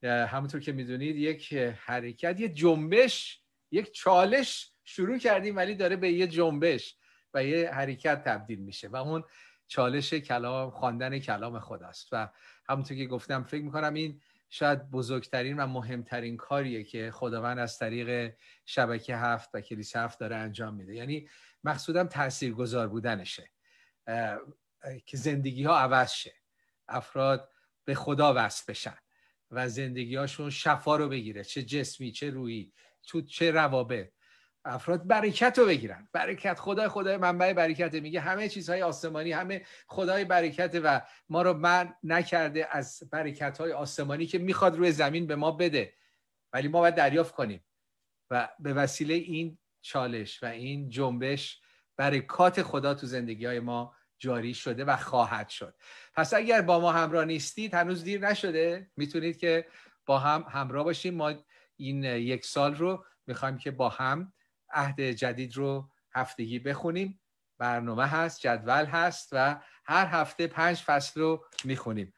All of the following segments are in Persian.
همونطور که میدونید یک حرکت، یه جنبش، یک چالش شروع کردیم ولی داره به یه جنبش و یه حرکت تبدیل میشه و اون چالش کلام، خواندن کلام خداست. و همونطور که گفتم فکر میکنم این شاید بزرگترین و مهمترین کاریه که خداوند از طریق شبکه 7 و کلیسا 7 داره انجام میده. یعنی مقصودم تاثیرگذار بودنشه، که زندگی ها عوض شه، افراد به خدا وصل بشن و زندگی هاشون شفا رو بگیره، چه جسمی چه روحی، تو چه روابط، افراد برکت رو بگیرن. برکت، خدای منبع برکت، میگه همه چیزهای آسمانی همه خدای برکت و ما رو منع نکرده از برکت های آسمانی که میخواد روی زمین به ما بده، ولی ما باید دریافت کنیم و به وسیله این چالش و این جنبش برکات خدا تو زندگی های ما جاری شده و خواهد شد. پس اگر با ما همراه نیستید هنوز دیر نشده، میتونید که با هم همراه باشیم. ما این یک سال رو میخوایم که با هم عهد جدید رو هفتگی بخونیم. برنامه هست، جدول هست و هر هفته 5 فصل رو میخونیم.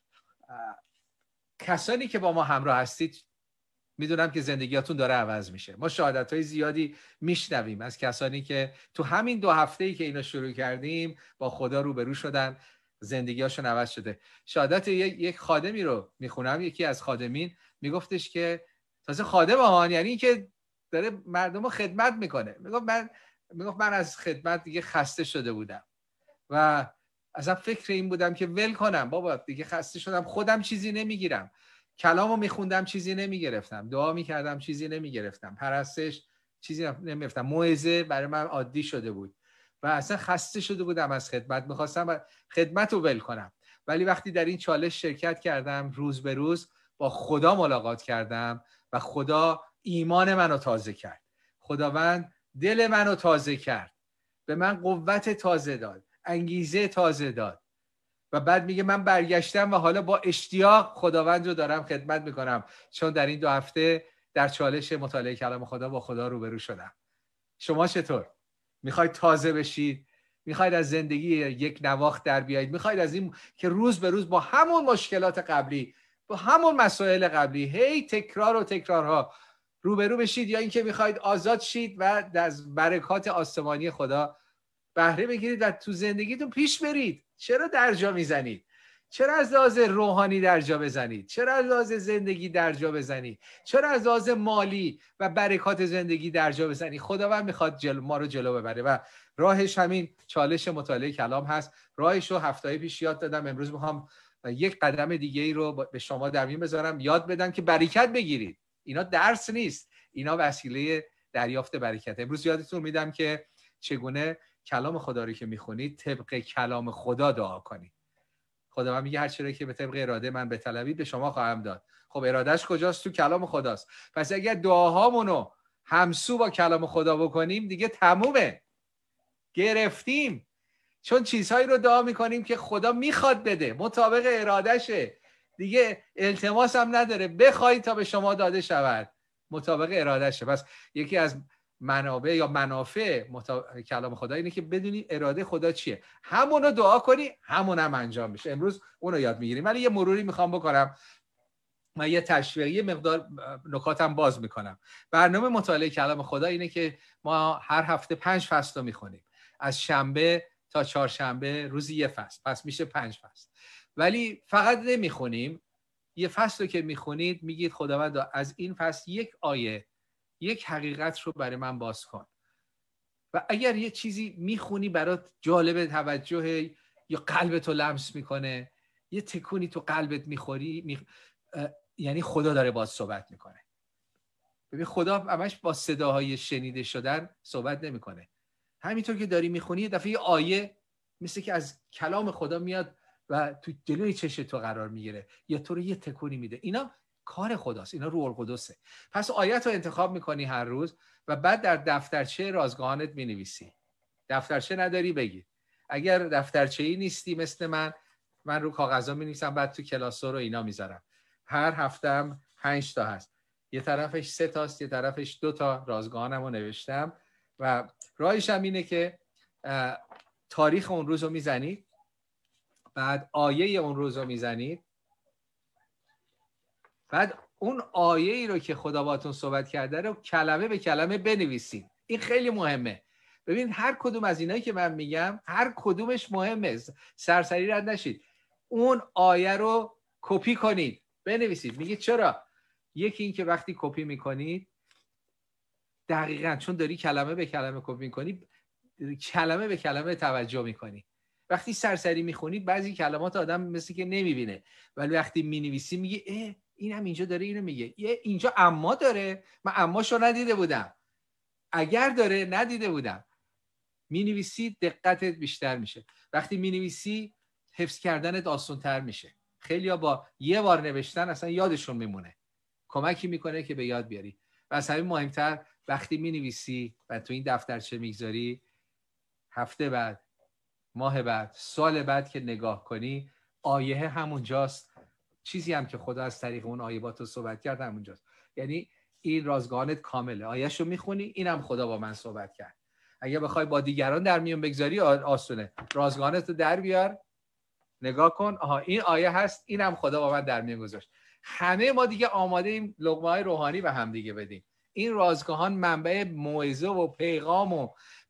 کسانی که با ما همراه هستید میدونم که زندگیاتون داره عوض میشه. ما شهادت‌های زیادی میشنویم از کسانی که تو همین 2 هفته‌ای که اینو شروع کردیم با خدا روبرو شدن، زندگیاشون عوض شده. شهادت یک خادمی رو میخونم. یکی از خادمین میگفتش که تازه خادم ها، یعنی این که داره مردم رو خدمت میکنه، میگفت من از خدمت دیگه خسته شده بودم و اصلا فکر این بودم که ول کنم، بابا دیگه خسته شدم، خودم چیزی نمیگیرم، کلامو میخوندم چیزی نمیگرفتم، دعا میکردم چیزی نمیگرفتم، پرستش چیزی نمیگرفتم، موعظه برای من عادی شده بود و اصلا خسته شده بودم از خدمت، میخواستم خدمت رو ول کنم. ولی وقتی در این چالش شرکت کردم، روز به روز با خدا ملاقات کردم و خدا ایمان منو تازه کرد، خداوند دل منو تازه کرد، به من قوت تازه داد، انگیزه تازه داد و بعد میگه من برگشتم و حالا با اشتیاق خداوند رو دارم خدمت میکنم، چون در این 2 هفته در چالش مطالعه کلام خدا با خدا روبرو شدم. شما چطور؟ میخواید تازه بشید؟ میخواید از زندگی یک نواخت در بیایید؟ میخواید از این که روز به روز با همون مشکلات قبلی، با همون مسائل قبلی هی تکرار و تکرارها روبرو بشید، یا اینکه میخواید آزاد شید و از برکات آسمانی خدا بهره بگیرید و تو زندگیتون پیش برید؟ چرا درجا میزنید؟ چرا از لحاظ روحانی درجا بزنید؟ چرا از لحاظ زندگی درجا بزنید؟ چرا از لحاظ مالی و برکات زندگی درجا بزنید؟ خداوند میخواد ما رو جلو ببره و راهش همین چالش مطالعه کلام هست. راهش رو هفته پیش یاد دادم، امروز میخوام یک قدم دیگه ای رو به شما در میون بذارم، یاد بدم که برکت بگیرید. اینا درس نیست، اینا وسیله دریافت برکت. امروز یادتون میدم که چگونه کلام خدا رو که میخونید طبق کلام خدا دعا کنید. خداوند میگه هر چیزی که به طبق اراده من بطلبید به شما خواهم داد. خب ارادهش کجاست؟ تو کلام خداست. پس اگر دعاهامونو همسو با کلام خدا بکنیم دیگه تمومه، گرفتیم. چون چیزهایی رو دعا میکنیم که خدا میخواد بده، مطابق ارادهشه، دیگه التماس هم نداره، بخواید تا به شما داده شود، مطابق ارادهشه. پس یکی از منابع یا منافع کلام خدا اینه که بدونی اراده خدا چیه، همونو دعا کنی، همونم انجام میشه. امروز اونو یاد میگیریم. ولی یه مروری میخوام بکنم، من یه تشویق، یه مقدار نکاتم باز میکنم. برنامه مطالعه کلام خدا اینه که ما هر هفته 5 فصل رو میخونیم، از شنبه تا چهارشنبه روزی یه فصل، پس میشه 5 فصل. ولی فقط نمیخونیم، یه فصل رو که میخونید میگید خداوند از این فصل یک آیه، یک حقیقت رو برای من باز کن. و اگر یه چیزی میخونی برات جالب توجه یا قلبتو لمس میکنه، یه تکونی تو قلبت میخوری، یعنی خدا داره باز صحبت میکنه. ببین خدا همش با صداهای شنیده شدن صحبت نمیکنه. همینطور که داری میخونی یه دفعه یه آیه مثل که از کلام خدا میاد و تو جلوی چشم تو قرار میگیره یا تو رو یه تکونی میده. اینا کار خداست، اینا روح القدسه. پس آیت رو انتخاب میکنی هر روز و بعد در دفترچه رازگاهانت مینویسی. دفترچه نداری بگی. اگر دفترچه‌ای نیستی مثل من رو کاغذا مینویسم، بعد تو کلاسور رو اینا میذارم. هر هفتم 5 تا هست، یه طرفش 3 تاست، یه طرفش 2 تا رازگاهانم رو نوشتم و راهش هم اینه که تاریخ اون روز رو میزنید، بعد آیه اون روز رو میزنید، بعد اون آیه ای رو که خدا باهاتون صحبت کرده رو کلمه به کلمه بنویسید. این خیلی مهمه. ببین هر کدوم از اینایی که من میگم هر کدومش مهمه، سرسری رد نشید. اون آیه رو کپی کنید بنویسید. میگه چرا؟ یکی این که وقتی کپی میکنید دقیقاً چون داری کلمه به کلمه کپی میکنی، کلمه به کلمه توجه میکنی. وقتی سرسری میخونید بعضی کلمات آدم مثل که نمیبینه، ولی وقتی مینویسی میگه این هم اینجا داره اینو میگه، اینجا اما داره، من اماشو ندیده بودم، اگر داره ندیده بودم. مینویسی دقتت بیشتر میشه. وقتی مینویسی حفظ کردنت آسان‌تر میشه. خیلیا با یه بار نوشتن اصلا یادشون میمونه، کمکی میکنه که به یاد بیاری. و از همین مهمتر وقتی مینویسی و تو این دفترچه میگذاری، هفته بعد، ماه بعد، سال بعد که نگاه کنی آیه همونجاست، چیزی هم که خدا از طریق اون آیه با تو صحبت کرد همونجاست. یعنی این رازگانت کامله. آیه‌شو میخونی اینم خدا با من صحبت کرد. اگه بخوای با دیگران در میون بگذاری آسونه. رازگانت رو در بیار، نگاه کن، آها این آیه هست، اینم خدا با من در میون گذاشت. همه ما دیگه آماده ایم لقمه‌های روحانی به هم دیگه بدیم. این رازگاهان منبع موعظه و پیغام و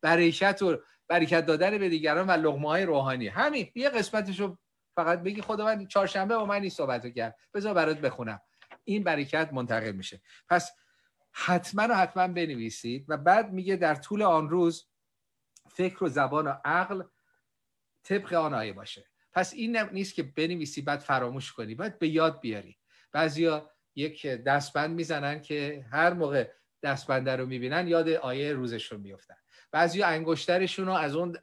برکت دادن به دیگران و لقمه‌های روحانی. همین یه قسمتشو فقط بگی خدا من چهارشنبه با من این صحبتو کرد، بذار برات بخونم. این برکت منتقل میشه. پس حتما بنویسید. و بعد میگه در طول آن روز فکر و زبان و عقل طبق آن آیه باشه. پس این نیست که بنویسی بعد فراموش کنی، باید به یاد بیاری. بعضیا یک دستبند میزنن که هر موقع دستبند رو میبینن یاد آیه روزشون میافتن. بعضیا انگشترشون رو از اون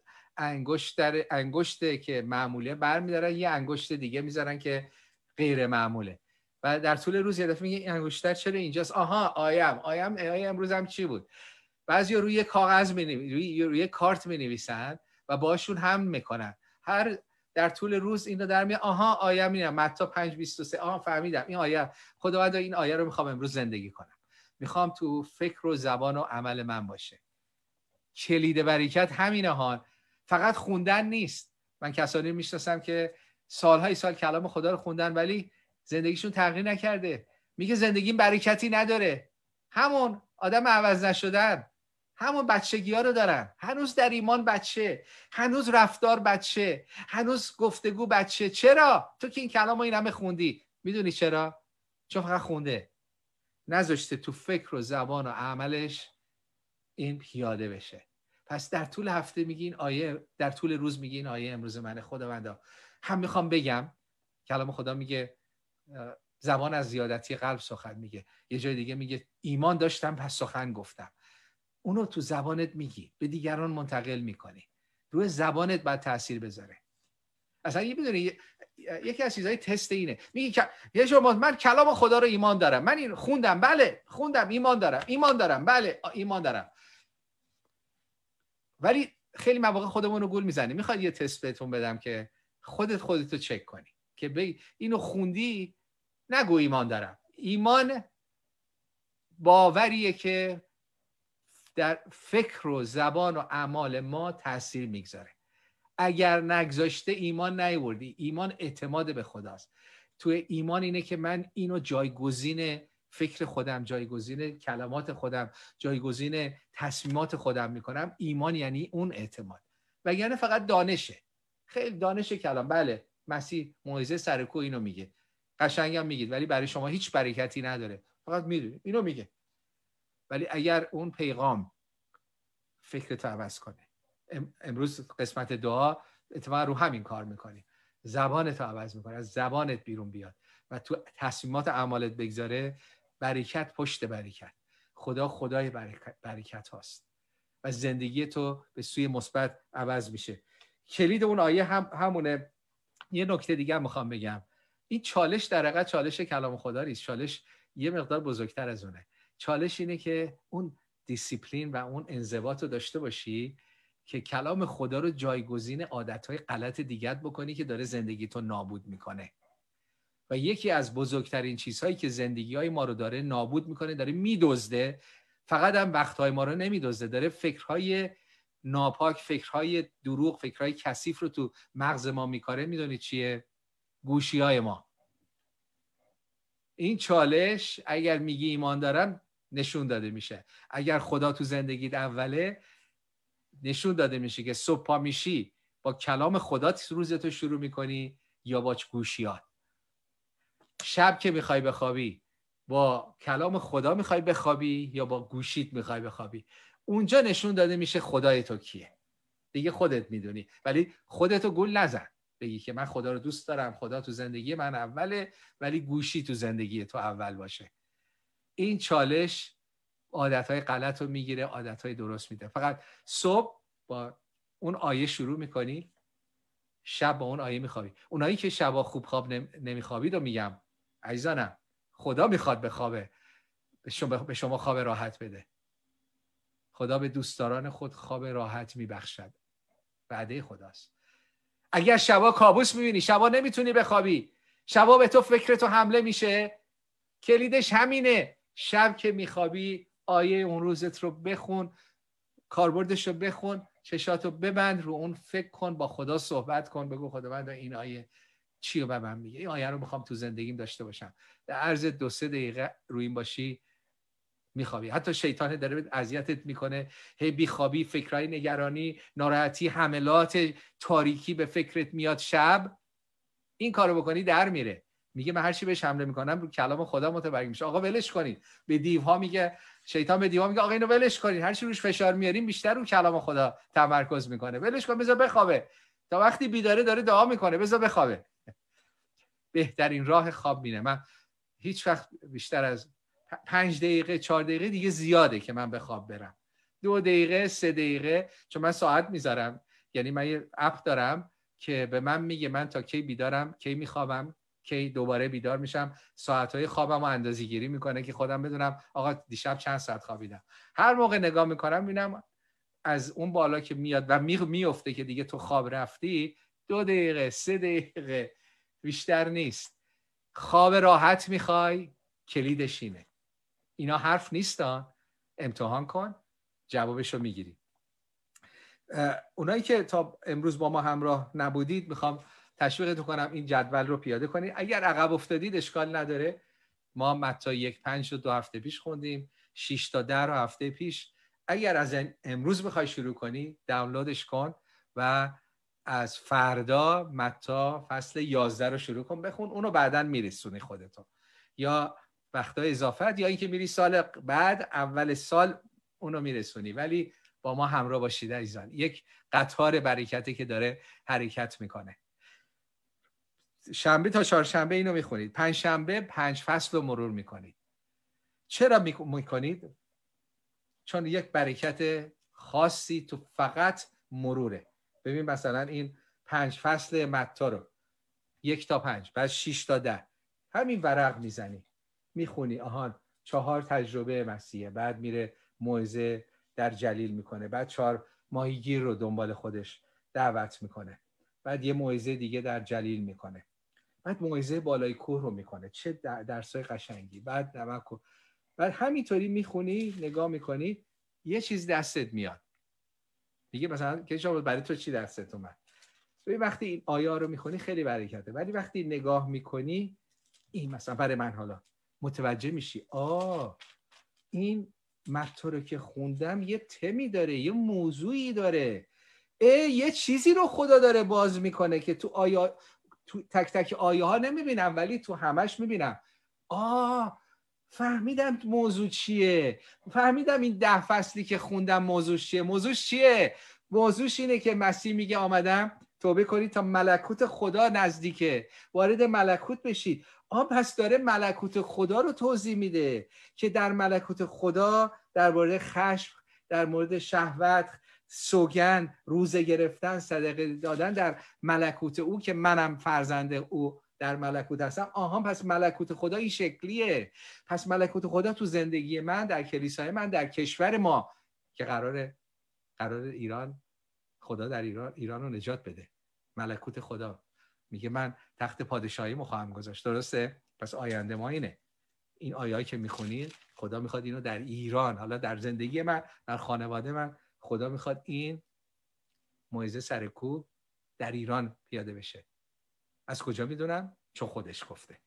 انگشته که معموله برمیدارن یه انگشت دیگه میذارن که غیر معموله. و در طول روز یه دفعه میگه این انگشتر چرا اینجاست؟ آها آیه امروز هم چی بود؟ بعضیا روی کاغذ روی کارت مینویسن و باشون هم میکنن. در طول روز اینو در میاد، آها آیه میرم متی 5:23، آها فهمیدم این آیه، خداوند این آیه رو میخوام امروز زندگی کنم، میخوام تو فکر و زبان و عمل من باشه. کلید برکت همینه ها، فقط خوندن نیست. من کسانی میشناسم که سالهای سال کلام خدا رو خوندن ولی زندگیشون تغییر نکرده. میگه زندگیم برکتی نداره، همون آدم عوض نشدن، همون بچگی ها رو دارن، هنوز در ایمان بچه، هنوز رفتار بچه، هنوز گفتگو بچه. چرا؟ تو که این کلام رو این همه خوندی. میدونی چرا؟ چون فقط خونده، نذاشته تو فکر و زبان و عملش این پیاده بشه. پس در طول هفته میگی این آیه، در طول روز میگی این آیه امروز منه. خداوندا هم میخوام بگم، کلام خدا میگه زبان از زیادتی قلب سخن میگه. یه جای دیگه میگه ایمان داشتم پس سخن گفتم. اونو تو زبانت میگی، به دیگران منتقل میکنی، روی زبانت باید تاثیر بذاره. اصلا میدونی یکی از چیزهای تست اینه، میگی که یه شما من کلام خدا رو ایمان دارم، من این خوندم، بله خوندم، ایمان دارم، بله ایمان دارم، ولی خیلی مواقع خودمون رو گول میزنیم. میخواد یه تست بهتون بدم که خودتو چک کنی که بگی اینو خوندی، نگو ایمان دارم. ایمان باوریه که در فکر و زبان و اعمال ما تاثیر میگذاره. اگر نگذاشته ایمان نیوردی. ایمان اعتماد به خداست. تو ایمان اینه که من اینو جایگزین فکر خودم، جایگزین کلمات خودم، جایگزین تصمیمات خودم میکنم. ایمان یعنی اون اعتماد. وگرنه فقط دانشه، خیلی دانش کلام. بله مسیح موعظه سر کوه اینو میگه، قشنگم میگید، ولی برای شما هیچ برکتی نداره، فقط میدونید اینو میگه. ولی اگر اون پیغام فکرت عوض کنه، امروز قسمت دعا اتفاقا رو همین کار میکنی، زبانت رو عوض میکنه، از زبانت بیرون بیاد و تو تصمیمات اعمالت بگذاره، برکت پشت برکت. خدا خدای برکت هاست و زندگی تو به سوی مثبت عوض میشه. کلید اون آیه همونه. یه نکته دیگه هم میخوام بگم، این چالش در حقیقت چالش کلام خدا نیست، چالش یه مقدار بزرگتر از اونه. چالش اینه که اون دیسیپلین و اون انضباط رو داشته باشی که کلام خدا رو جایگزین عادتهای غلط دیگت بکنی که داره زندگی تو نابود میکنه. و یکی از بزرگترین چیزهایی که زندگی‌های ما رو داره نابود میکنه، داره میدزده، فقط هم وقتهای ما رو نمیدزده، داره فکرهای ناپاک، فکرهای دروغ، فکرهای کثیف رو تو مغز ما میکاره. میدونید چیه؟ گوشی‌های ما. این چالش اگر میگی ایمان دارم نشون داده میشه. اگر خدا تو زندگیت اوله، نشون داده میشه که صبح پا میشی با کلام خدا روزتو شروع میکنی یا با گوشیات. شب که میخوای بخوابی با کلام خدا میخوای بخوابی یا با گوشیت میخوای بخوابی. اونجا نشون داده میشه خدای تو کیه. دیگه خودت میدونی، ولی خودتو گول نزن بگی که من خدا رو دوست دارم، خدا تو زندگی من اوله، ولی گوشی تو زندگی تو اول باشه. این چالش عادتهای غلط رو میگیره، عادتهای درست میده. فقط صبح با اون آیه شروع میکنی، شب با اون آیه میخوابی. اونایی که شبا خوب خواب نمیخوابید و میگم عزیزانم، خدا میخواد بخوابه، به شما خواب راحت بده. خدا به دوستداران خود خواب راحت میبخشد، وعده خداست. اگر شبا کابوس میبینی، شبا نمیتونی بخوابی، شبا به تو فکرتو حمله میشه، کلیدش همینه. شب که میخوابی آیه اون روزت رو بخون، کاربردش رو بخون، چشاتو ببند، رو اون فکر کن، با خدا صحبت کن، بگو خداوند این آیه چی رو به من میگه، این آیه رو میخوام تو زندگیم داشته باشم. در عرض 2-3 دقیقه روی این باشی میخوابی. حتی شیطان داره اذیتت میکنه، هی بیخوابی، فکرای نگرانی، ناراحتی، حملات تاریکی به فکرت میاد شب. این کارو بکنی در میره، میگه من هر چی بهش حمله میکنم رو کلام خدا متبرگ میشه. آقا ولش کنید. به دیوها میگه، شیطان به دیوها میگه آقا اینو ولش کنید، هر چی روش فشار میاریم بیشتر رو کلام خدا تمرکز میکنه، ولش کن، بذار بخوابه. تا وقتی بیداره داره دعا میکنه بذار بخوابه. بهترین راه خواب مینه. من هیچ وقت بیشتر از 5 دقیقه 4 دقیقه دیگه زیاده که من به خواب برم. 2 دقیقه 3 دقیقه، چون من ساعت میذارم، یعنی من یه اپ دارم که به من میگه من تا کی بیدارم، کی میخوابم، کی دوباره بیدار میشم. ساعتهای خوابم رو اندازه‌گیری میکنه که خودم بدونم آقا دیشب چند ساعت خوابیدم. هر موقع نگاه میکنم میبینم از اون بالا که میاد و میفته که دیگه تو خواب رفتی، 2 دقیقه 3 دقیقه بیشتر نیست. خواب راحت میخوای، کلیدش اینه. اینا حرف نیستن، امتحان کن، جوابشو میگیری. اونایی که تا امروز با ما همراه نبودید، میخوام تشویقتون کنم این جدول رو پیاده کنید. اگر عقب افتادید اشکال نداره، ما متی 1:5 رو 2 هفته پیش خوندیم، 6 تا 10 رو هفته پیش. اگر از امروز بخوای شروع کنی، دانلودش کن و از فردا متی فصل 11 رو شروع کن بخون، اونو بعداً میرسونی خودتو، یا وقتا اضافت، یا اینکه میری سال بعد اول سال اونو میرسونی. ولی با ما همراه باشید عزیزان، یک قطار برکتی که داره حرکت میکنه. شنبه تا چهارشنبه اینو میخونید، 5 شنبه 5 فصل رو مرور میکنید. چرا میکنید؟ چون یک برکت خاصی تو فقط مروره. ببین مثلا این 5 فصل متی رو 1 تا 5، بعد 6 تا 10، همین ورق میزنی میخونی، آهان 4 تجربه مسیحه، بعد میره موعظه در جلیل میکنه، بعد 4 ماهیگیر رو دنبال خودش دعوت میکنه، بعد یه موعظه دیگه در جلیل میکنه، بعد موعظه بالای کوه رو میکنه، چه درسای قشنگی، بعد نمک، بعد همینطوری میخونی، نگاه میکنی، یه چیز دستت میاد. دیگه مثلا که شما برای تو چی دستت اومد؟ ببین وقتی این آیه رو میخونی خیلی برکته، ولی وقتی نگاه میکنی، این مثلا برای من حالا متوجه میشی این متن رو که خوندم یه تمی داره، یه موضوعی داره، یه چیزی رو خدا داره باز میکنه که تو آیه، تو تک تک آیه ها نمیبینم ولی تو همش میبینم. فهمیدم موضوع چیه، فهمیدم این 10 فصلی که خوندم موضوعش چیه. موضوعش اینه که مسیح میگه آمدم توبه کنید تا ملکوت خدا نزدیکه، وارد ملکوت بشید. پس داره ملکوت خدا رو توضیح میده که در ملکوت خدا در مورد خشم، در مورد شهوت، سوگن، روزه گرفتن، صدقه دادن، در ملکوت او که منم فرزند او در ملکوت هستم. پس ملکوت خدا این شکلیه. پس ملکوت خدا تو زندگی من، در کلیسای من، در کشور ما که قرار ایران، خدا در ایران رو نجات بده. ملکوت خدا میگه من تخت پادشاهی خواهم گذاشت، درسته؟ پس آینده ما اینه. این آیایی که میخونید خدا میخواد اینو در ایران، حالا در زندگی من، در خانواده من، خدا میخواد این موعظه سر کوه در ایران پیاده بشه. از کجا میدونم؟ چون خودش گفته.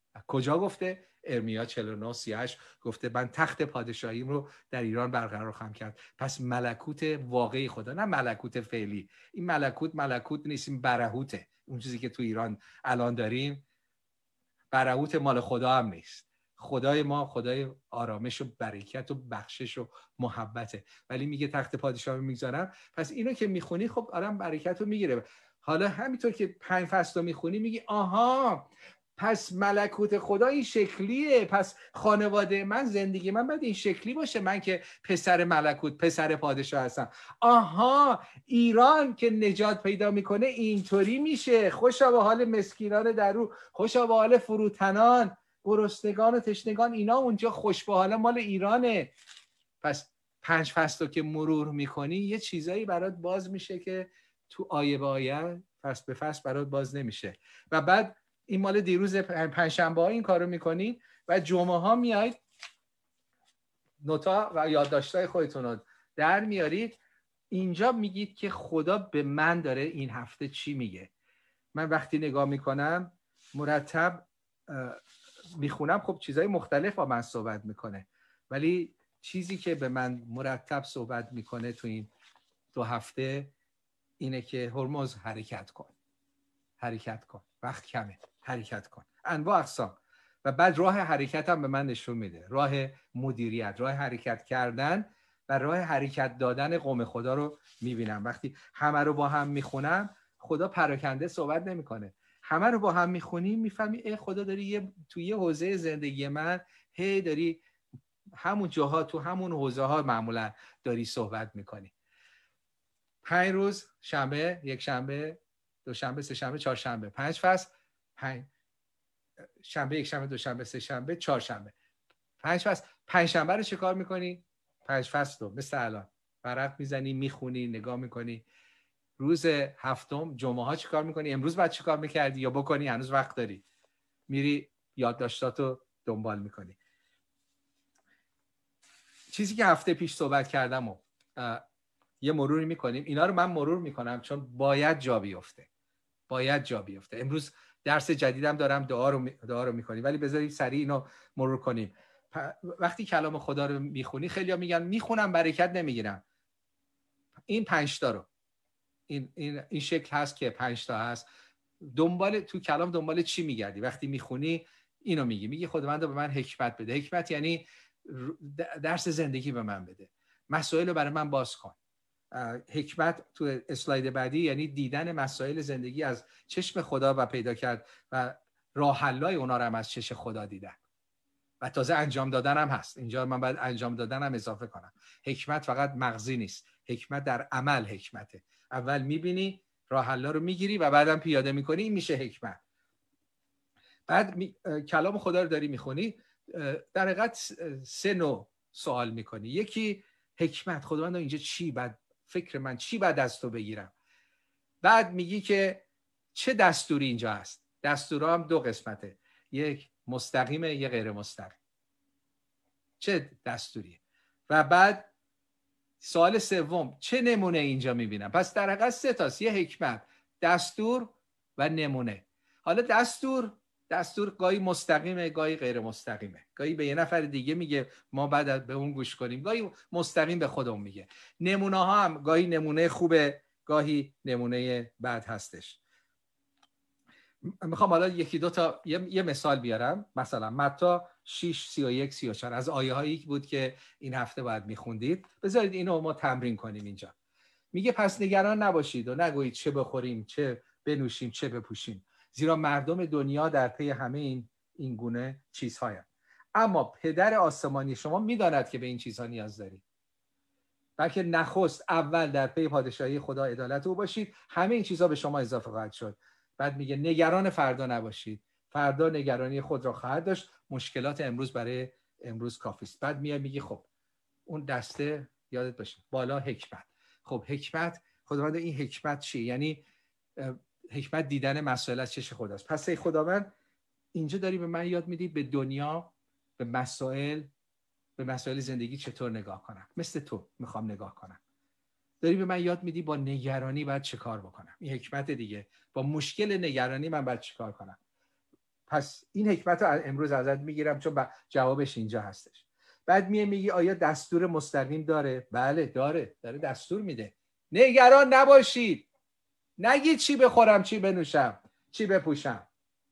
کجا گفته؟ ارمیا 49:38 گفته من تخت پادشاهیم رو در ایران برقرار خواهم کرد. پس ملکوت واقعی خدا، نه ملکوت فعلی. این ملکوت نیست، این برهوته. اون چیزی که تو ایران الان داریم برهوت مال خدا هم نیست. خدای ما خدای آرامش و برکت و بخشش و محبته، ولی میگه تخت پادشاهی میگذارم. پس اینو که میخونی خب آرام برکت رو میگیره. حالا همینطور که 5 فصل رو میخونی میگی آها پس ملکوت خدا این شکلیه، پس خانواده من، زندگی من باید این شکلی باشه، من که پسر ملکوت، پسر پادشاه هستم. آها ایران که نجات پیدا میکنه اینطوری میشه. خوشا به حال مسکینان در رو، خوشا به حال فروتنان، گرسنگان و تشنگان، اینا اونجا خوش به حال مال ایرانه. پس 5 فصل رو که مرور میکنی یه چیزایی برات باز میشه که تو آیه به آیه، فصل به فصل برات باز نمیشه. و بعد این مال دیروز پنجشنبه ها این کارو میکنید و جمعه ها میایید نوتا و یادداشت‌های خودتون رو در میارید. اینجا میگید که خدا به من داره این هفته چی میگه. من وقتی نگاه میکنم مرتب میخونم، خب چیزهای مختلف با من صحبت میکنه، ولی چیزی که به من مرتب صحبت میکنه تو این 2 هفته اینه که هرمز حرکت کن، وقت کمه، حرکت کن، انواع اقسام. و بعد راه حرکت هم به من نشون میده، راه مدیریت، راه حرکت کردن و راه حرکت دادن قوم خدا رو میبینم. وقتی همه رو با هم میخونم خدا پراکنده صحبت نمیکنه، همه رو با هم میخونی میفهمی خدا داری توی یه حوزه زندگی من داری همون جاها، تو همون حوزه ها معمولا داری صحبت میکنی. 5 روز، شنبه، یک شنبه، دوشنبه، سه شنبه، چهارشنبه، 5 فصل، 5 شنبه، یک شنبه، دوشنبه، سه شنبه، چهارشنبه، 5 فصل. 5 شنبه رو چه کار میکنی؟ 5 فصل رو مثل الان ورق میزنی، میخونی، نگاه میکنی. روز هفتم جمعه ها چه کار میکنی؟ امروز بعد چه کار میکردی یا بکنی؟ هنوز وقت داری، میری یادداشتاتو دنبال میکنی. چیزی که هفته پیش صحبت کردم و یه مروری میکنیم. اینا رو من مرور میکنم چون باید جا بیفته. امروز درس جدیدم دارم، دعا رو میکنیم، ولی بذارید سریع اینو مرور کنیم. وقتی کلام خدا رو میخونی خیلی‌ها میگن میخونم برکت نمیگیرم. این 5 تا رو این شکل هست که 5 تا هست. تو کلام دنبال چی میگردی؟ وقتی میخونی اینو میگی خداوند به من حکمت بده. حکمت یعنی درس زندگی به من بده، مسائل رو برای من باز کن. حکمت تو اسلاید بعدی یعنی دیدن مسائل زندگی از چشم خدا و پیدا کرد و راه حل‌های اونا رو هم از چشم خدا دیدن و تازه انجام دادن هم هست. اینجا من باید انجام دادن هم اضافه کنم. حکمت فقط مغزی نیست، حکمت در عمل حکمته. اول میبینی، راه حل‌ها رو میگیری و بعدم پیاده میکنی، این میشه حکمت. بعد کلام خدا رو داری میخونی، در حقیقت 3 نوع سوال میکنی. یکی حکمت، خداوند اینجا چی بعد فکر من چی بعد از تو بگیرم. بعد میگی که چه دستوری اینجا هست. دستورها هم 2 قسمته، یک مستقیمه، یک غیر مستقیم. چه دستوریه؟ و بعد سوال سوم چه نمونه اینجا میبینم. پس در حقیقت 3 تاست، یه حکمت، دستور و نمونه. حالا دستور گاهی مستقیمه، گاهی غیر مستقیمه، گاهی به یه نفر دیگه میگه ما بعد به اون گوش کنیم، گاهی مستقیم به خودمون میگه. نمونه ها هم گاهی نمونه خوبه، گاهی نمونه بد هستش. میخوام حالا یکی دو تا یه مثال بیارم. مثلا متی 6:31-34 از آیه هایی بود که این هفته باید میخوندید. بذارید اینو ما تمرین کنیم. اینجا میگه پس نگران نباشید و نگویید چه بخوریم، چه بنوشیم، چه بپوشیم، زیرا مردم دنیا در پی همه این گونه چیزهاست. اما پدر آسمانی شما میداند که به این چیزها نیاز دارید. بلکه نخست اول در پی پادشاهی خدا عدالت او باشید، همه این چیزها به شما اضافه خواهد شد. بعد میگه نگران فردا نباشید، فردا نگرانی خود را خواهد داشت، مشکلات امروز برای امروز کافی است. بعد میگه خب اون دسته یادت باشه بالا حکمت. خب حکمت، خداوند این حکمت چیه؟ یعنی حکمت دیدن مسائل از چشم خداست. پس ای خداوند اینجا داری به من یاد میدی به دنیا، به مسائل زندگی چطور نگاه کنم. مثل تو میخوام نگاه کنم. داری به من یاد میدی با نگرانی باید چه کار بکنم. این حکمت دیگه. با مشکل نگرانی من باید چه کار کنم. پس این حکمت رو امروز ازت میگیرم چون جوابش اینجا هستش. بعد میگی آیا دستور مستقیم داره؟ بله داره دستور میده. نگران نباشید، نگید چی بخورم، چی بنوشم، چی بپوشم.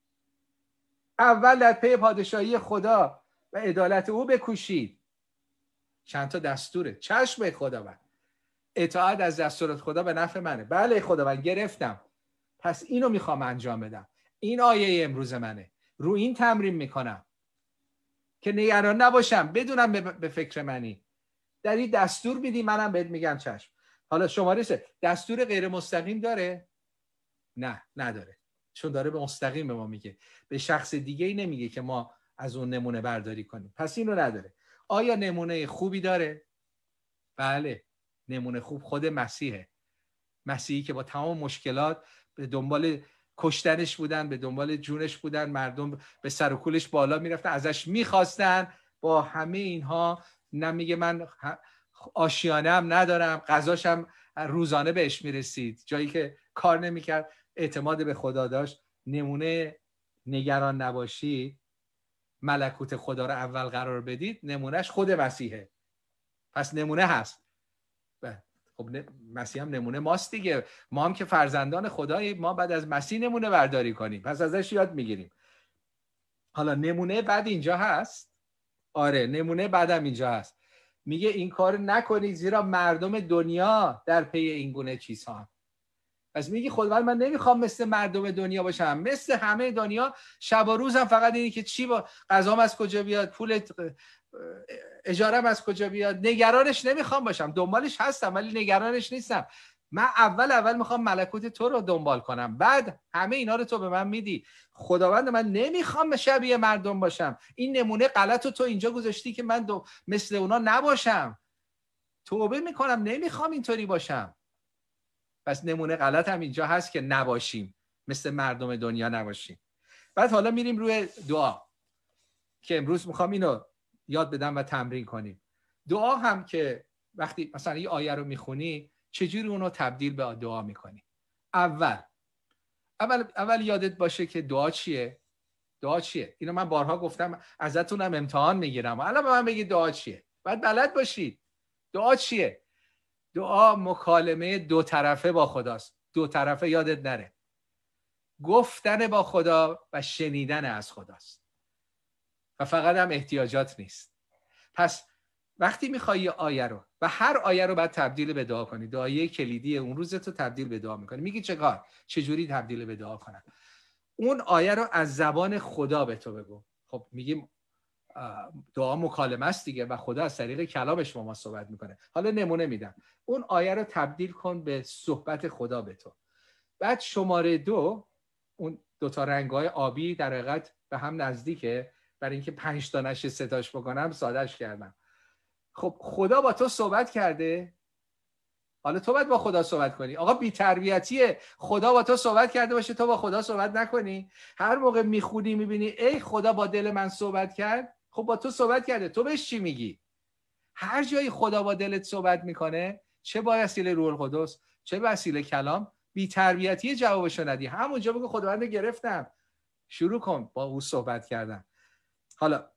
اول در پی پادشاهی خدا و عدالت او بکوشید. چند تا دستوره. چشم خداوند، اطاعت از دستورات خدا به نفع منه. بله خداوند گرفتم، پس اینو میخوام انجام بدم. این آیه امروز منه، رو این تمرین میکنم که نگران نباشم، بدونم به فکر منی. در این دستور میدی، منم بهت میگم چشم. حالا شماره 3 دستور غیر مستقیم داره؟ نه نداره، چون داره به مستقیم به ما میگه، به شخص دیگه ای نمیگه که ما از اون نمونه برداری کنیم. پس اینو نداره. آیا نمونه خوبی داره؟ بله، نمونه خوب خود مسیحه. مسیحی که با تمام مشکلات به دنبال کشتنش بودن، به دنبال جونش بودن، مردم به سر و کولش بالا میرفتن، ازش میخواستن. با همه اینها نمیگه من آشیانه هم ندارم، غذاشم روزانه بهش میرسید، جایی که کار نمیکرد اعتماد به خدا داشت. نمونه نگران نباشی، ملکوت خدا رو اول قرار بدید، نمونهش خود مسیحه. پس نمونه هست. خب مسیح هم نمونه ماست دیگه. ما هم که فرزندان خدایی، ما بعد از مسیح نمونه برداری کنیم، پس ازش یاد میگیریم. حالا نمونه بعد اینجا هست. آره نمونه بعدم اینجا هست. میگه این کار نکنید زیرا مردم دنیا در پی این گونه چیزها. پس میگه خداوند من نمیخوام مثل مردم دنیا باشم، مثل همه دنیا شب و روزم فقط اینی که چی با غذام از کجا بیاد، پول اجارم از کجا بیاد. نگرانش نمیخوام باشم، دنبالش هستم ولی نگرانش نیستم. من اول میخوام ملکوت تو رو دنبال کنم، بعد همه اینا رو تو به من میدی. خداوند من نمیخوام شبیه مردم باشم. این نمونه غلط رو تو اینجا گذاشتی که من مثل اونا نباشم. توبه میکنم، نمیخوام اینطوری باشم. پس نمونه غلط هم اینجا هست که نباشیم، مثل مردم دنیا نباشیم. بعد حالا میریم روی دعا که امروز میخوام اینو یاد بدم و تمرین کنیم. دعا هم که وقتی مثلا یه آیه رو میخونی چجوری اونو تبدیل به دعا میکنی؟ اول یادت باشه که دعا چیه؟ دعا چیه؟ اینو من بارها گفتم، ازتونم امتحان میگیرم. الان به من بگید دعا چیه؟ باید بلد باشید. دعا چیه؟ دعا مکالمه دو طرفه با خداست. دو طرفه یادت نره. گفتن با خدا و شنیدن از خداست. و فقط هم احتیاجات نیست. پس وقتی میخوای یه آیه رو و هر آیه رو باید تبدیل به دعا کنی، دعای کلیدی اون روز تو تبدیل به دعا میکنی. میگی چجوری تبدیل به دعا کنم؟ اون آیه رو از زبان خدا به تو بگو. خب میگیم دعا مکالمه است دیگه و خدا از طریق کلامش با ما صحبت میکنه. حالا نمونه میدم. اون آیه رو تبدیل کن به صحبت خدا به تو. بعد شماره 2، اون دوتا رنگ‌های آبی در حقیقت به هم نزدیکه، برای اینکه 5 تا نشه 3 تاش بکنم سادهش کردم. خب خدا با تو صحبت کرده، حالا تو باید با خدا صحبت کنی. آقا بی تربیتیه خدا با تو صحبت کرده باشه تو با خدا صحبت نکنی. هر موقع میخونی میبینی ای خدا با دل من صحبت کرد، خب با تو صحبت کرده، تو بهش چی میگی؟ هر جایی خدا با دلت صحبت میکنه، چه با وسیله روح القدس چه به وسیله کلام، بی تربیتی جوابشو ندی، همونجا بگو خداوند گرفتم، شروع کن با او صحبت کردن. حالا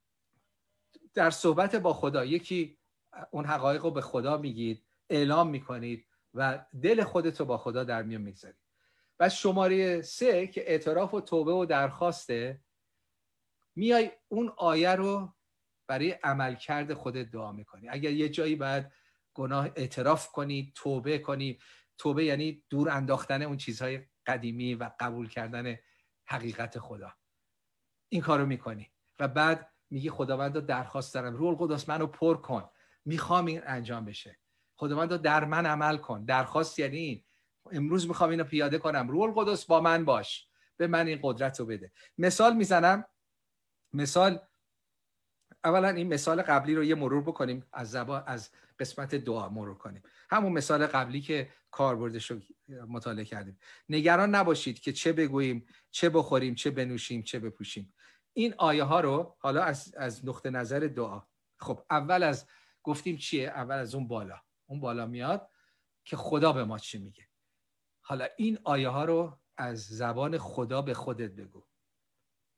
در صحبت با خدا یکی اون حقایق رو به خدا میگید، اعلام میکنید و دل خودتو با خدا در میون میگذارید. و شماره 3 که اعتراف و توبه و درخواسته، میای اون آیه رو برای عملکرد خودت دعا میکنی. اگر یه جایی باید گناه اعتراف کنی، توبه کنی، توبه یعنی دور انداختن اون چیزهای قدیمی و قبول کردن حقیقت خدا، این کارو میکنی و بعد میگی خداوند درخواست دارم، روح القدس منو پر کن، میخوام این انجام بشه، خداوند در من عمل کن. درخواست یعنی این، امروز میخوام اینو پیاده کنم، روح القدس با من باش، به من این قدرت رو بده. مثال میزنم. اولا این مثال قبلی رو یه مرور بکنیم، از قسمت دعا مرور کنیم. همون مثال قبلی که کاربردش رو مطالعه کردیم. نگران نباشید که چه بگوییم، چه بخوریم، چه بنوشیم، چه بپوشیم. این آیه ها رو حالا از نقطه نظر دعا. خب اول از گفتیم چیه؟ اول از اون بالا میاد که خدا به ما چی میگه. حالا این آیه ها رو از زبان خدا به خودت بگو.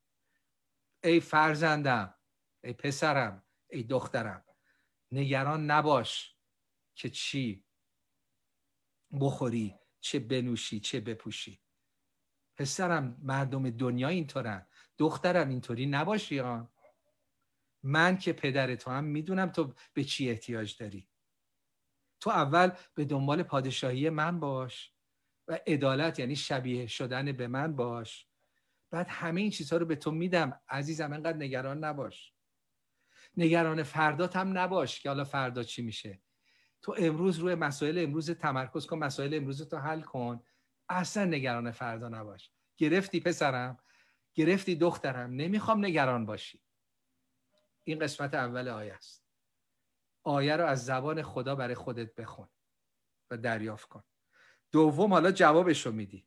ای فرزندم، ای پسرم، ای دخترم، نگران نباش که چی بخوری، چه بنوشی، چه بپوشی. پسرم، مردم دنیا اینطورن، دخترم اینطوری نباشی ها. من که پدر تو هم میدونم تو به چی احتیاج داری. تو اول به دنبال پادشاهی من باش و عدالت، یعنی شبیه شدن به من باش. بعد همه این چیزها رو به تو میدم. عزیزم انقدر نگران نباش. نگران فردات هم نباش که حالا فردا چی میشه. تو امروز روی مسائل امروز تمرکز کن، مسائل امروز تو حل کن. اصلا نگران فردا نباش. گرفتی پسرم؟ گرفتی دخترم؟ نمیخوام نگران باشی. این قسمت اول آیه است. آیه رو از زبان خدا برای خودت بخون و دریافت کن. دوم، حالا جوابش رو میدی.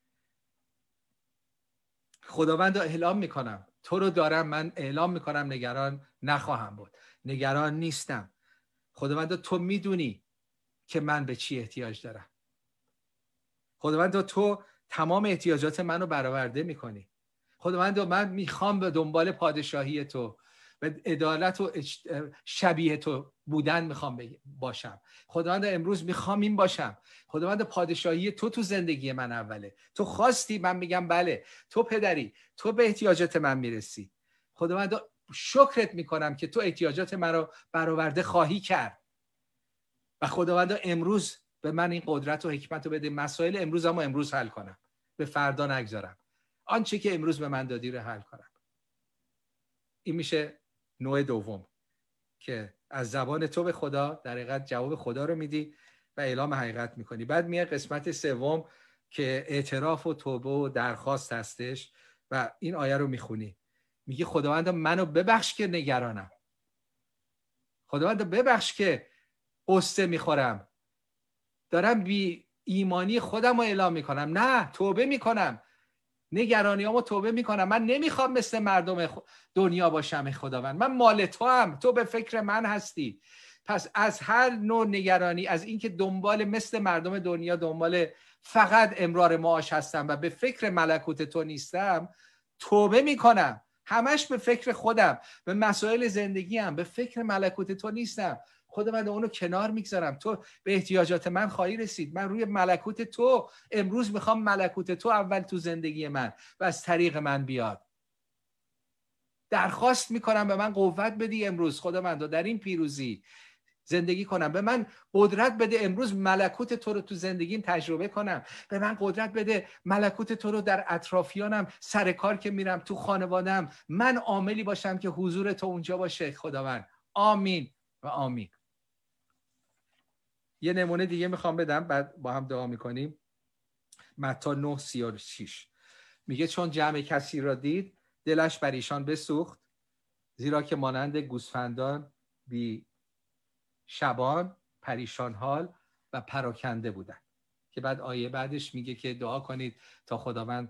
خداوند رو اعلام میکنم، تو رو دارم، من اعلام میکنم نگران نخواهم بود، نگران نیستم. خداوند تو میدونی که من به چی احتیاج دارم. خداوند تو تمام احتیاجات منو برآورده میکنی. خداوند من میخوام به دنبال پادشاهی تو و عدالت و شبیه تو بودن میخوام باشم. خداوند امروز میخوام این باشم. خداوند پادشاهی تو زندگی من اوله. تو خواستی، من میگم بله. تو پدری، تو به احتیاجات من میرسی. خداوند شکرت میکنم که تو احتیاجات من رو برآورده خواهی کرد. و خداوند امروز به من این قدرت و حکمت رو بده، مسائل امروزمو امروز حل کنم، به فردا نگذارم. آنچه که امروز به من دادی رو حل کنم. این میشه نوع دوم که از زبان تو به خدا در حقیقت جواب خدا رو میدی و اعلام حقیقت میکنی. بعد میاد قسمت سوم که اعتراف و توبه و درخواست هستش و این آیه رو میخونی. میگه خداوند منو ببخش که نگرانم. خداوند ببخش که قصه میخورم، دارم بی ایمانی خودم رو اعلام میکنم. نه، توبه میکنم، نگرانیامو توبه میکنم. من نمیخوام مثل مردم دنیا باشم. خداوند من مال تو هم، تو به فکر من هستی. پس از هر نوع نگرانی، از اینکه دنبال مثل مردم دنیا دنبال فقط امرار معاش هستم و به فکر ملکوت تو نیستم، توبه میکنم. همش به فکر خودم، به مسائل زندگیم، به فکر ملکوت تو نیستم. خداوند اونو کنار میگذارم. تو به احتیاجات من خواهی رسید. من روی ملکوت تو امروز میخوام ملکوت تو اول تو زندگی من و از طریق من بیاد. درخواست میکنم به من قوت بدی امروز خداوند، در این پیروزی زندگی کنم. به من قدرت بده امروز ملکوت تو رو تو زندگیم تجربه کنم. به من قدرت بده ملکوت تو رو در اطرافیانم، سر کار که میرم، تو خانوادم، من عاملی باشم که حضور تو اونجا باشه. خداوند آمین و آمین. یه نمونه دیگه میخوام بدم، بعد با هم دعا میکنیم. متی 9:36 میگه چون جمع کسی را دید دلش بر ایشان بسوخت، زیرا که مانند گوسفندان بی شبان، پریشان حال و پراکنده بودن. که بعد آیه بعدش میگه که دعا کنید تا خداوند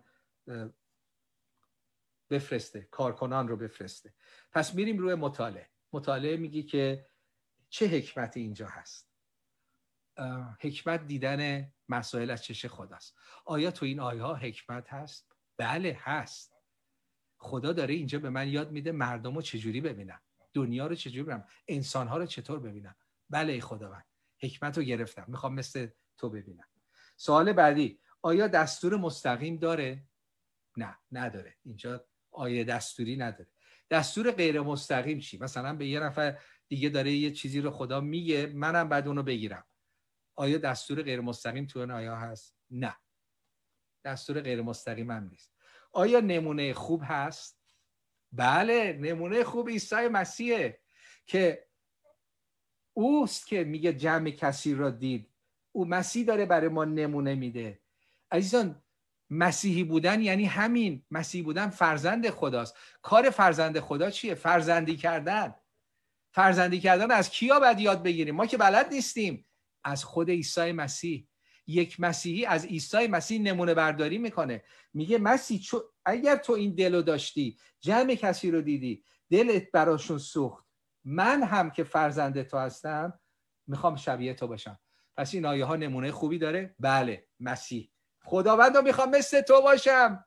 بفرسته، کارکنان رو بفرسته. پس میریم روی مطالعه میگه که چه حکمتی اینجا هست. حکمت دیدن مسائل از چشم خداست. آیا تو این آیه ها حکمت هست؟ بله هست. خدا داره اینجا به من یاد میده مردم رو چجوری ببینم، دنیا رو چجوری ببینم، انسان ها رو چطور ببینم. بله خداوند، حکمت رو گرفتم، میخوام مثل تو ببینم. سوال بعدی، آیا دستور مستقیم داره؟ نه، نداره. اینجا آیه دستوری نداره. دستور غیر مستقیم چی؟ مثلا به یه نفر دیگه داره یه چیزی رو خدا میگه، منم بعد اونو بگیرم. آیا دستور غیر مستقیم تو این آیه هست؟ نه، دستور غیر مستقیم هم نیست. آیا نمونه خوب هست؟ بله، نمونه خوب عیسی مسیحه که اوست که میگه جمع کسی را دید. او مسیح داره برای ما نمونه میده. عزیزان، مسیحی بودن یعنی همین. مسیحی بودن فرزند خداست. کار فرزند خدا چیه؟ فرزندی کردن. فرزندی کردن از کیا باید یاد بگیریم؟ ما که بلد نیستیم. از خود عیسی مسیح. یک مسیحی از عیسی مسیح نمونه برداری میکنه. میگه مسیح اگر تو این دلو داشتی، جمع کسی رو دیدی، دلت براشون سوخت، من هم که فرزند تو هستم میخوام شبیه تو باشم. پس این آیه ها نمونه خوبی داره. بله، مسیح. خداوند میخوام مثل تو باشم.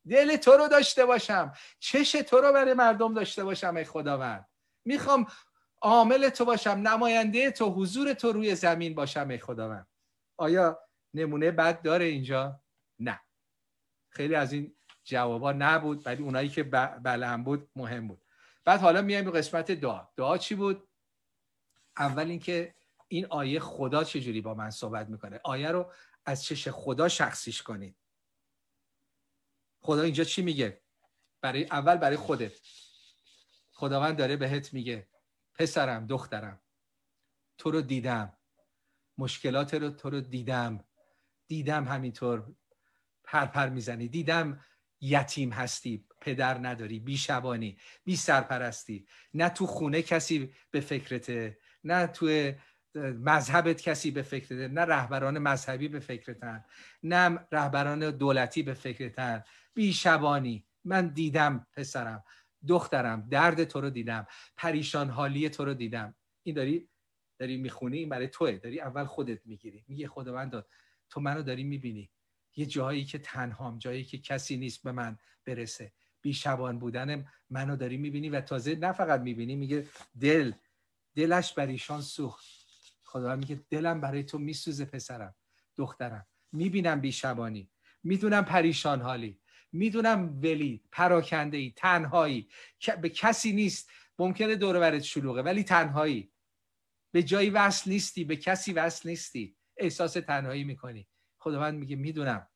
دل تو رو داشته باشم، چش تو رو برای مردم داشته باشم ای خداوند. میخوام عامل تو باشم، نماینده تو، حضور تو روی زمین باشم ای خداوند. آیا نمونه بد داره اینجا؟ نه. خیلی از این جوابا نبود، ولی اونایی که بله هم بود مهم بود. بعد حالا میایم به قسمت دعا. دعا چی بود؟ اول اینکه این آیه خدا چجوری با من صحبت میکنه. آیه رو از چش خدا شخصیش کنید. خدا اینجا چی میگه؟ اول برای خودت. خداوند داره بهت میگه پسرم، دخترم، تو رو دیدم، مشکلات رو تو رو دیدم همینطور پرپر میزنی، دیدم یتیم هستی، پدر نداری، بیشبانی، بی سرپرستی، نه تو خونه کسی به فکرته، نه تو مذهبت کسی به فکرته، نه رهبران مذهبی به فکرتن، نه رهبران دولتی به فکرتن، بیشبانی. من دیدم پسرم، دخترم، درد تو رو دیدم، پریشان حالی تو رو دیدم. این داری میخونی، این برای توه، داری اول خودت میگیری. میگه خداوند تو منو داری میبینی، یه جایی که تنهام، جایی که کسی نیست به من برسه، بیشبان بودن منو داری میبینی و تازه نه فقط میبینی، میگه دلش بر ایشان سوخت. خدا میگه دلم برای تو میسوزه پسرم، دخترم. میبینم بیشبانی، میدونم پریشان حالی، میدونم ولی پراکنده ای، تنهایی، به کسی نیست، ممکنه دور و برت شلوغه ولی تنهایی، به جایی وصل نیستی، به کسی وصل نیستی، احساس تنهایی میکنی. خداوند میگه میدونم.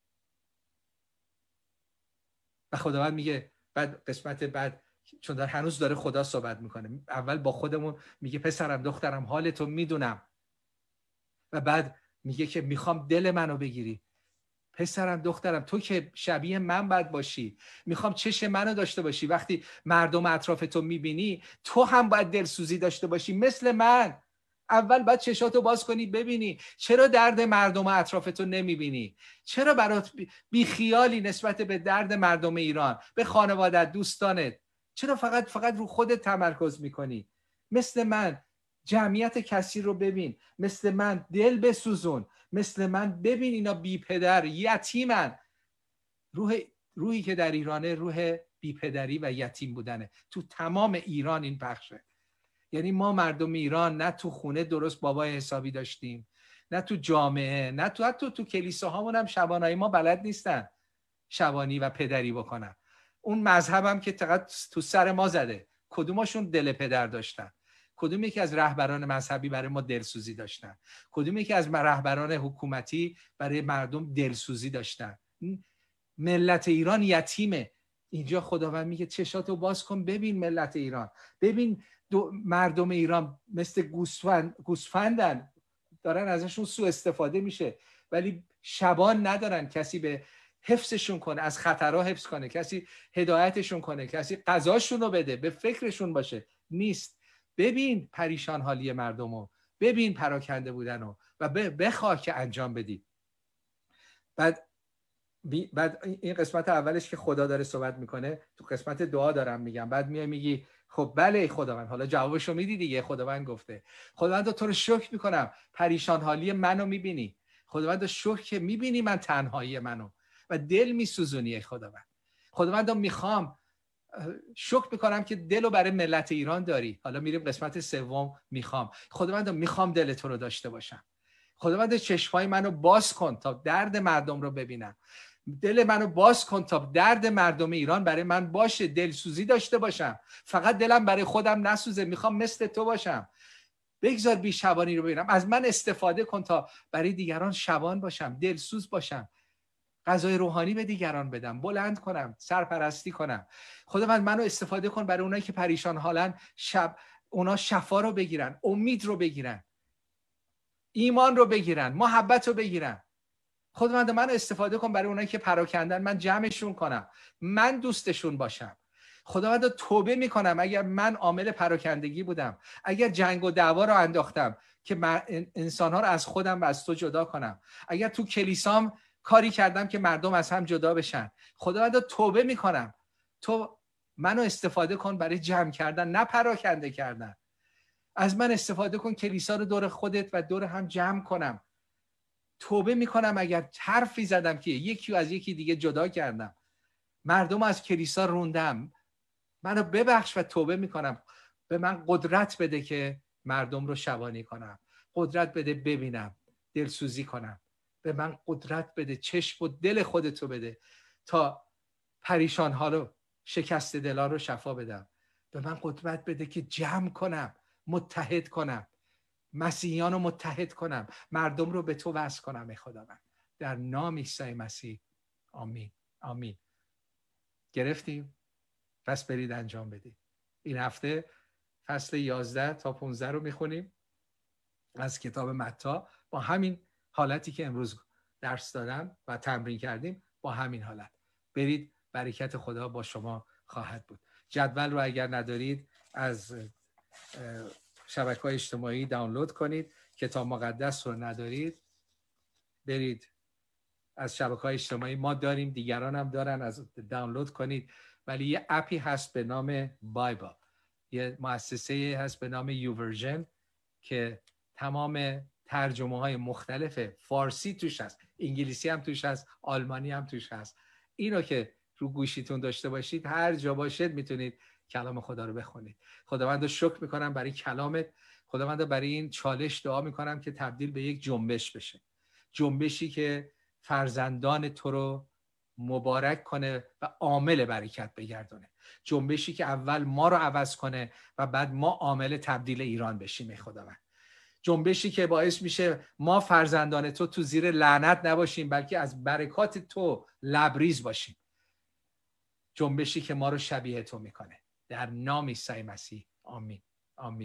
و خداوند میگه بعد قسمت بعد، چون هنوز داره خدا صحبت میکنه، اول با خودمون میگه پسرم، دخترم، حالتو میدونم. و بعد میگه که میخوام دل منو بگیری، پسرم، دخترم، تو که شبیه من باید باشی، میخوام چش منو داشته باشی. وقتی مردم اطراف تو میبینی، تو هم باید دلسوزی داشته باشی مثل من. اول باید چشاتو باز کنی ببینی چرا درد مردم اطراف تو نمیبینی، چرا برات بیخیالی نسبت به درد مردم ایران، به خانوادت، دوستانت، چرا فقط رو خودت تمرکز میکنی. مثل من جمعیت کسی رو ببین، مثل من دل بسوزون، مثل من ببین اینا بی پدر یتیمن. روحی که در ایرانه روح بی پدری و یتیم بودنه. تو تمام ایران این پخشه. یعنی ما مردم ایران نه تو خونه درست بابای حسابی داشتیم، نه تو جامعه، نه حتی تو کلیساهامون هم شبانایی ما بلد نیستن شبانی و پدری بکنن. اون مذهبم که فقط تو سر ما زده. کدومشون دل پدر داشتن؟ کدوم یکی از رهبران مذهبی برای ما دلسوزی داشتن؟ کدوم یکی از رهبران حکومتی برای مردم دلسوزی داشتن؟ ملت ایران یتیمه. اینجا خداوند میگه چشاتو باز کن ببین ملت ایران، ببین مردم ایران مثل گوسفندن، دارن ازشون سوء استفاده میشه، ولی شبان ندارن کسی به حفظشون کنه، از خطرها حفظ کنه، کسی هدایتشون کنه، کسی قضاشون رو بده، به فکرشون باشه. نیست. ببین پریشان حالی مردمو، ببین پراکنده بودنو و بخواه که انجام بدی. بعد این قسمت اولش که خدا داره صحبت میکنه، تو قسمت دعا دارم میگم. بعد میگی خب بله خداوند، حالا جوابشو میدی دیگه. خداوند گفته خداوند تو رو شکر میکنم پریشان حالی منو میبینی. خداوند شکر که میبینی من تنهایی منو و دل میسوزونی. خداوند میخوام شکر میکنم که دلو برای ملت ایران داری. حالا میریم قسمت سوم. میخوام دل تو رو داشته باشم. خداوند چشمای منو باز کن تا درد مردم رو ببینم. دل منو باز کن تا درد مردم ایران برای من باشه، دلسوزی داشته باشم. فقط دلم برای خودم نسوزه، میخوام مثل تو باشم. بگذار بیشبانی رو ببینم، از من استفاده کن تا برای دیگران شبان باشم، دلسوز باشم، غذای روحانی به دیگران بدم، بلند کنم، سرپرستی کنم. خداوند منو استفاده کن برای اونایی که پریشان حالن، اونا شفا رو بگیرن، امید رو بگیرن، ایمان رو بگیرن، محبت رو بگیرن. خداوند منو استفاده کن برای اونایی که پراکندن، من جمعشون کنم، من دوستشون باشم. خداوند توبه میکنم اگر من عامل پراکندگی بودم، اگر جنگ و دعوا رو انداختم که انسانها رو از خودم و از تو جدا کنم، اگر تو کلیسام کاری کردم که مردم از هم جدا بشن. خداوند توبه میکنم، تو منو استفاده کن برای جمع کردن، نه پراکنده کردن. از من استفاده کن کلیسا رو دور خودت و دور هم جمع کنم. توبه میکنم اگر حرفی زدم که یکی از یکی دیگه جدا کردم. مردم از کلیسا روندم، منو ببخش و توبه میکنم. به من قدرت بده که مردم رو شبانی کنم، قدرت بده ببینم، دلسوزی کنم. به من قدرت بده، چشم و دل خودتو بده تا پریشان ها رو، شکست دلا رو شفا بدم. به من قدرت بده که جمع کنم، متحد کنم، مسیحیان رو متحد کنم، مردم رو به تو وصل کنم. ای خداوند، در نام عیسی مسیح، آمین. آمین. گرفتیم؟ پس برید انجام بدید. این هفته فصل 11 تا 15 رو میخونیم از کتاب متی، با همین حالتی که امروز درس دادم و تمرین کردیم، با همین حالت برید. برکت خدا با شما خواهد بود. جدول رو اگر ندارید از شبکه‌های اجتماعی دانلود کنید. کتاب مقدس رو ندارید، برید از شبکه‌های اجتماعی، ما داریم، دیگران هم دارن، از دانلود کنید. ولی یه اپی هست به نام بایبل، یه مؤسسه هست به نام یوورژن که تمام ترجمه های مختلف، فارسی توش هست، انگلیسی هم توش هست، آلمانی هم توش هست. اینو که رو گوشیتون داشته باشید، هر جا باشید میتونید کلام خدا رو بخونید. خداوند رو شکر میکنم برای کلامت. خداوند رو برای این چالش دعا میکنم که تبدیل به یک جنبش بشه، جنبشی که فرزندان تو رو مبارک کنه و عامل برکت بگردونه، جنبشی که اول ما رو عوض کنه و بعد ما عامل تبدیل ایران بشیم. ای خداوند، جنبشی که باعث میشه ما فرزندان تو زیر لعنت نباشیم، بلکه از برکات تو لبریز باشیم، جنبشی که ما رو شبیه تو میکنه. در نام عیسی مسیح، آمین. آمین.